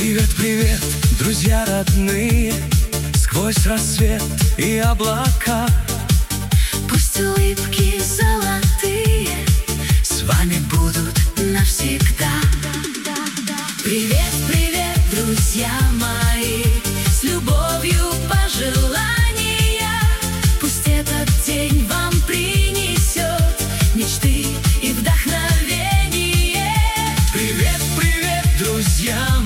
Привет, привет, друзья родные, сквозь рассвет и облака. Пусть улыбки золотые с вами будут навсегда. Привет, привет, друзья мои, с любовью пожелания. Пусть этот день вам принесет мечты и вдохновение. Привет, привет, друзья